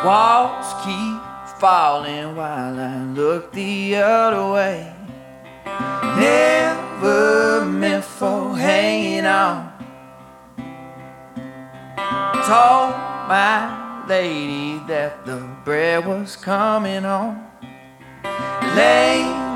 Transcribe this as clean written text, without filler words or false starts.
Walls keep falling while I look the other way. Never meant for hanging on. Told my lady that the bread was coming on. Late